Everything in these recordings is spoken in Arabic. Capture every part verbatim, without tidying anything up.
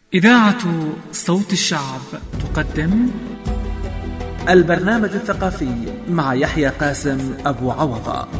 إذاعة صوت الشعب تقدم البرنامج الثقافي مع يحيى قاسم أبو عوضة.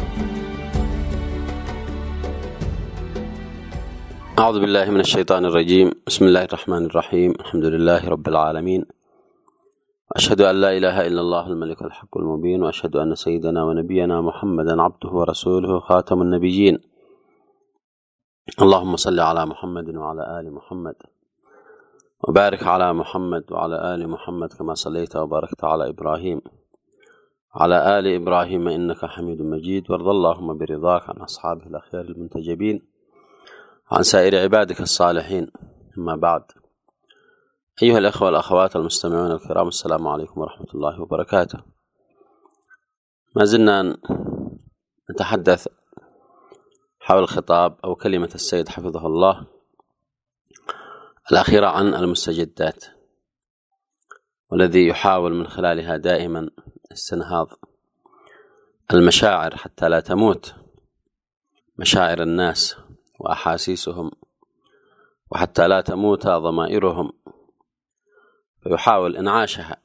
أعوذ بالله من الشيطان الرجيم. بسم الله الرحمن الرحيم. الحمد لله رب العالمين، أشهد أن لا إله إلا الله الملك الحق المبين، وأشهد أن سيدنا ونبينا محمدا عبده ورسوله خاتم النبيين. اللهم صل على محمد وعلى آل محمد، وبارك على محمد وعلى آل محمد كما صليت وباركت على إبراهيم على آل إبراهيم إنك حميد مجيد. وارض اللهم برضاك عن أصحابه الأخيار المنتجبين، عن سائر عبادك الصالحين. أما بعد، أيها الأخوة والأخوات المستمعون الكرام، السلام عليكم ورحمة الله وبركاته. ما زلنا نتحدث حول خطاب أو كلمة السيد حفظه الله الأخيرة عن المستجدات، والذي يحاول من خلالها دائما استنهاض المشاعر حتى لا تموت مشاعر الناس وأحاسيسهم، وحتى لا تموت ضمائرهم، فيحاول إنعاشها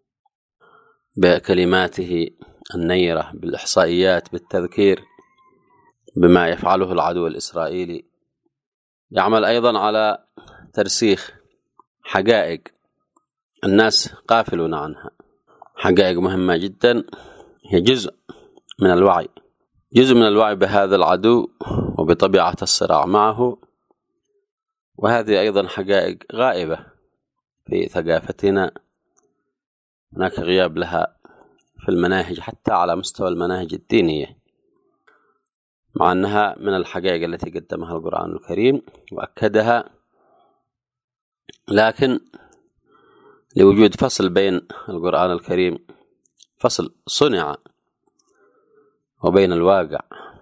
بكلماته النيرة، بالإحصائيات، بالتذكير بما يفعله العدو الإسرائيلي. يعمل أيضا على ترسيخ حقائق الناس غافلون عنها، حقائق مهمة جدا، هي جزء من الوعي جزء من الوعي بهذا العدو وبطبيعة الصراع معه. وهذه أيضا حقائق غائبة في ثقافتنا، هناك غياب لها في المناهج حتى على مستوى المناهج الدينية، مع أنها من الحقائق التي قدمها القرآن الكريم وأكدها، لكن لوجود فصل بين القرآن الكريم، فصل صنع، وبين الواقع،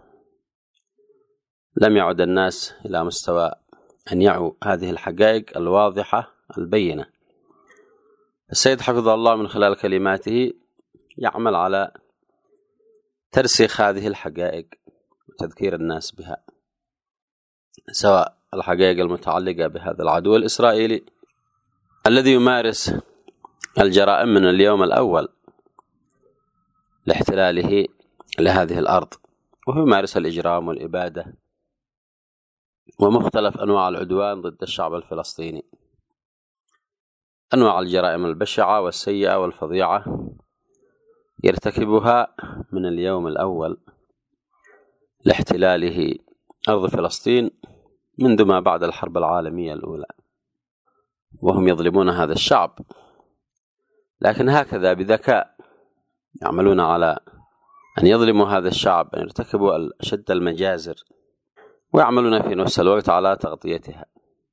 لم يعد الناس إلى مستوى أن يعوا هذه الحقائق الواضحة البينة. السيد حفظه الله من خلال كلماته يعمل على ترسيخ هذه الحقائق وتذكير الناس بها، سواء الحقائق المتعلقة بهذا العدو الإسرائيلي الذي يمارس الجرائم من اليوم الأول لاحتلاله لهذه الأرض، وهو يمارس الإجرام والإبادة ومختلف أنواع العدوان ضد الشعب الفلسطيني، أنواع الجرائم البشعة والسيئة والفظيعة يرتكبها من اليوم الأول لاحتلاله أرض فلسطين منذ ما بعد الحرب العالمية الأولى، وهم يظلمون هذا الشعب، لكن هكذا بذكاء يعملون على أن يظلموا هذا الشعب، أن يرتكبوا أشد المجازر، ويعملون في نفس الوقت على تغطيتها.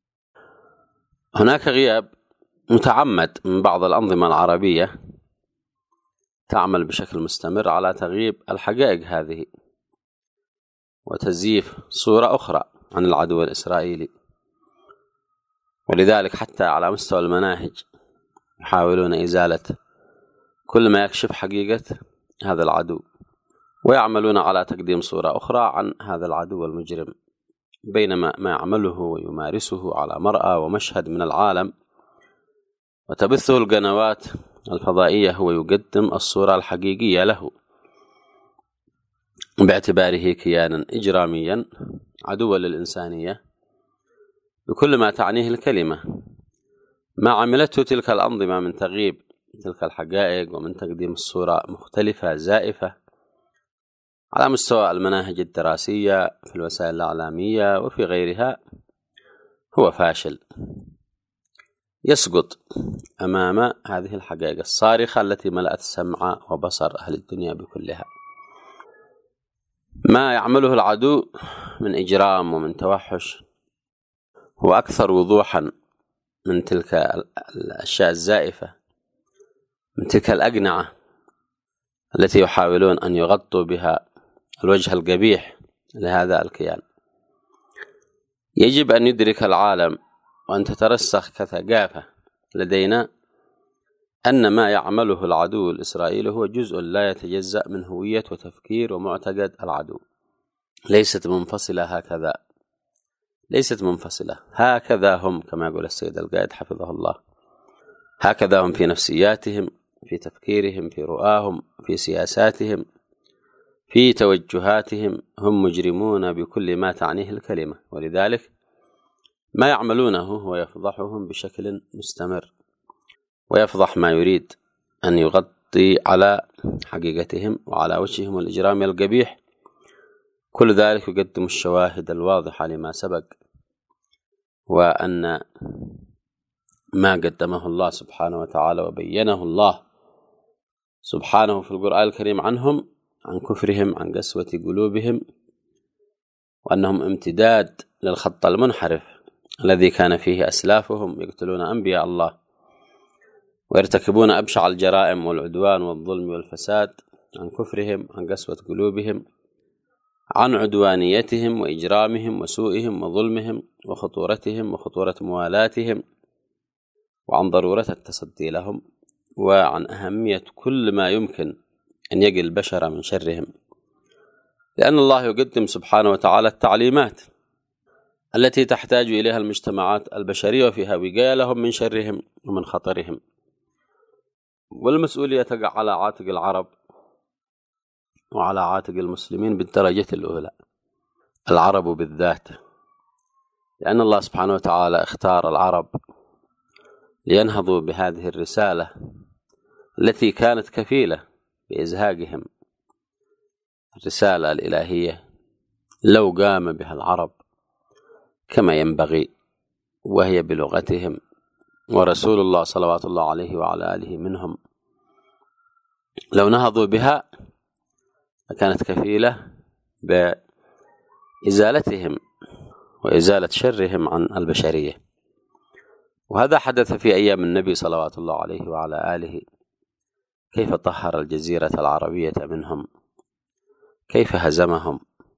هناك غياب متعمد من بعض الأنظمة العربية تعمل بشكل مستمر على تغييب الحقائق هذه وتزييف صورة أخرى عن العدو الإسرائيلي، ولذلك حتى على مستوى المناهج يحاولون إزالة كل ما يكشف حقيقة هذا العدو، ويعملون على تقديم صورة أخرى عن هذا العدو المجرم، بينما ما يعمله ويمارسه على مرأى ومشهد من العالم وتبثه القنوات الفضائية هو يقدم الصورة الحقيقية له، باعتباره كيانا إجراميا عدوا للإنسانية بكل ما تعنيه الكلمة. ما عملته تلك الأنظمة من تغييب تلك الحقائق ومن تقديم الصورة مختلفة زائفة على مستوى المناهج الدراسية في الوسائل الإعلامية وفي غيرها، هو فاشل، يسقط أمام هذه الحقائق الصارخة التي ملأت سمع وبصر أهل الدنيا بكلها. ما يعمله العدو من إجرام ومن توحش هو أكثر وضوحا من تلك الأشياء الزائفة، من تلك الأقنعة التي يحاولون أن يغطوا بها الوجه القبيح لهذا الكيان. يجب أن يدرك العالم وأن تترسخ كثقافة لدينا أن ما يعمله العدو الإسرائيلي هو جزء لا يتجزأ من هوية وتفكير ومعتقد العدو، ليست منفصلة هكذا، ليست منفصلة. هكذا هم كما يقول السيد القائد حفظه الله، هكذا هم في نفسياتهم، في تفكيرهم، في رؤاهم، في سياساتهم، في توجهاتهم، هم مجرمون بكل ما تعنيه الكلمة، ولذلك ما يعملونه هو يفضحهم بشكل مستمر، ويفضح ما يريد أن يغطي على حقيقتهم وعلى وجههم الإجرامي القبيح. كل ذلك يقدم الشواهد الواضحة لما سبق، وأن ما قدمه الله سبحانه وتعالى وبينه الله سبحانه في القرآن الكريم عنهم، عن كفرهم، عن قسوة قلوبهم، وأنهم امتداد للخط المنحرف الذي كان فيه أسلافهم يقتلون أنبياء الله ويرتكبون أبشع الجرائم والعدوان والظلم والفساد، عن كفرهم، عن قسوة قلوبهم، عن عدوانيتهم وإجرامهم وسوءهم وظلمهم وخطورتهم وخطورة موالاتهم، وعن ضرورة التصدي لهم، وعن أهمية كل ما يمكن أن يقي البشر من شرهم، لأن الله يقدم سبحانه وتعالى التعليمات التي تحتاج إليها المجتمعات البشرية وفيها وقاية لهم من شرهم ومن خطرهم. والمسؤولية تقع على عاتق العرب وعلى عاتق المسلمين بالدرجة الأولى، العرب بالذات، لأن الله سبحانه وتعالى اختار العرب لينهضوا بهذه الرسالة التي كانت كفيلة بإزهاقهم، الرسالة الإلهية لو قام بها العرب كما ينبغي وهي بلغتهم، ورسول الله صلوات الله عليه وعلى آله منهم، لو نهضوا بها كانت كفيلة بإزالتهم وإزالة شرهم عن البشرية. وهذا حدث في أيام النبي صلوات الله عليه وعلى آله، كيف طهر الجزيرة العربية منهم، كيف هزمهم،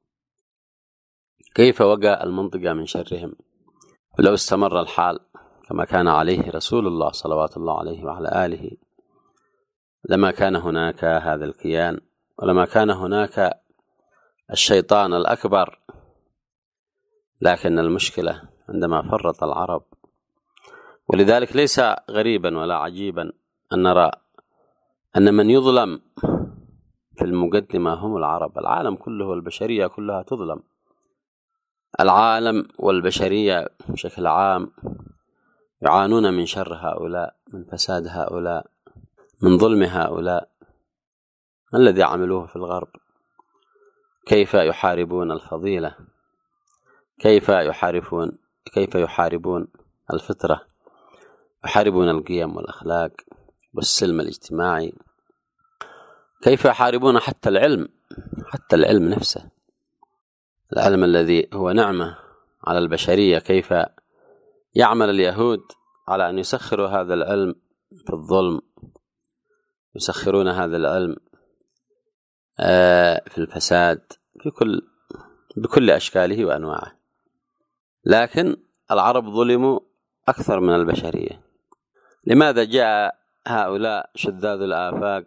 كيف وقى المنطقة من شرهم. ولو استمر الحال كما كان عليه رسول الله صلوات الله عليه وعلى آله لما كان هناك هذا الكيان، ولما كان هناك الشيطان الأكبر. لكن المشكلة عندما فرط العرب، ولذلك ليس غريبا ولا عجيبا أن نرى أن من يظلم في المقدمة هم العرب. العالم كله والبشرية كلها تظلم، العالم والبشرية بشكل عام يعانون من شر هؤلاء، من فساد هؤلاء، من ظلم هؤلاء. ما الذي عملوه في الغرب؟ كيف يحاربون الفضيلة، كيف يحاربون كيف يحاربون الفطرة، يحاربون القيم والأخلاق والسلم الاجتماعي، كيف يحاربون حتى العلم، حتى العلم نفسه، العلم الذي هو نعمة على البشرية. كيف يعمل اليهود على أن يسخروا هذا العلم في الظلم، يسخرون هذا العلم في الفساد، في كل بكل أشكاله وأنواعه. لكن العرب ظلموا أكثر من البشرية. لماذا جاء هؤلاء شذاذ الآفاق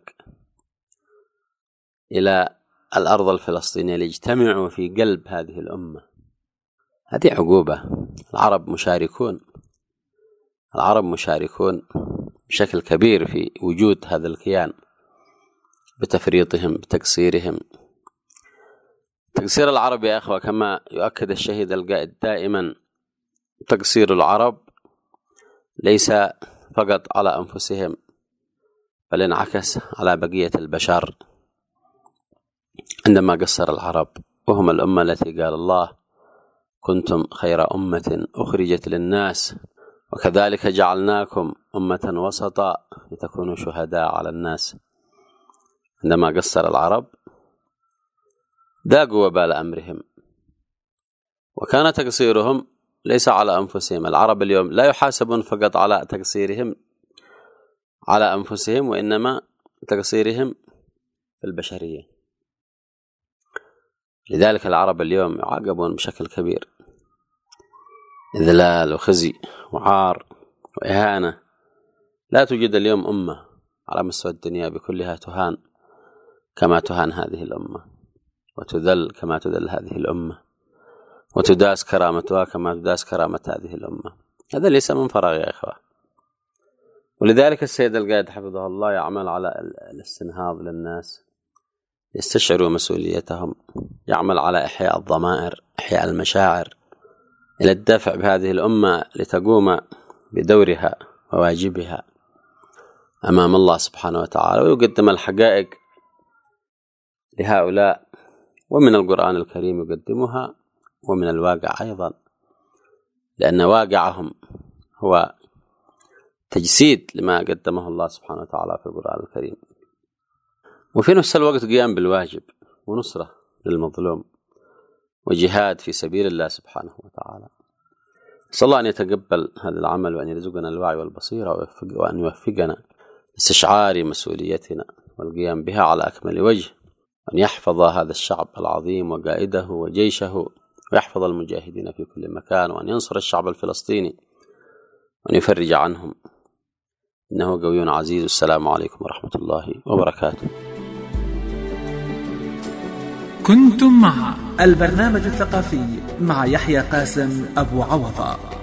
إلى الأرض الفلسطينية ليجتمعوا في قلب هذه الأمة؟ هذه عقوبة. العرب مشاركون، العرب مشاركون بشكل كبير في وجود هذا الكيان بتفريطهم، بتقصيرهم. تقصير العرب يا أخوة كما يؤكد الشهيد القائد دائما، تقصير العرب ليس فقط على أنفسهم بل انعكس على بقية البشر. عندما قصر العرب وهم الأمة التي قال الله كنتم خير أمة أخرجت للناس وكذلك جعلناكم أمة وسطا لتكونوا شهداء على الناس. عندما قصر العرب ذاقوا وبال أمرهم، وكان تقصيرهم ليس على أنفسهم. العرب اليوم لا يحاسبون فقط على تقصيرهم على أنفسهم، وإنما تقصيرهم في البشرية. لذلك العرب اليوم يعاقبون بشكل كبير، إذلال وخزي وعار وإهانة. لا توجد اليوم أمة على مستوى الدنيا بكلها تهان كما تهان هذه الأمة، وتذل كما تذل هذه الأمة، وتداس كرامتها كما تداس كرامة هذه الأمة. هذا ليس من فراغ يا إخوة. ولذلك السيد القائد حفظه الله يعمل على الاستنهاض للناس يستشعروا مسؤوليتهم، يعمل على إحياء الضمائر، إحياء المشاعر، إلى الدفع بهذه الأمة لتقوم بدورها وواجبها أمام الله سبحانه وتعالى، ويقدم الحقائق لهؤلاء، ومن القرآن الكريم يقدمها ومن الواقع أيضا، لأن واقعهم هو تجسيد لما قدمه الله سبحانه وتعالى في القرآن الكريم. وفي نفس الوقت قيام بالواجب ونصرة للمظلوم وجهاد في سبيل الله سبحانه وتعالى. صلى الله أن يتقبل هذا العمل وأن يرزقنا الوعي والبصيرة وأن يوفقنا لاستشعار مسؤوليتنا والقيام بها على أكمل وجه، وأن يحفظ هذا الشعب العظيم وقائده وجيشه، ويحفظ المجاهدين في كل مكان، وأن ينصر الشعب الفلسطيني وأن يفرج عنهم، إنه قوي عزيز. السلام عليكم ورحمة الله وبركاته. كنتم مع البرنامج الثقافي مع يحيى قاسم أبو عوضة.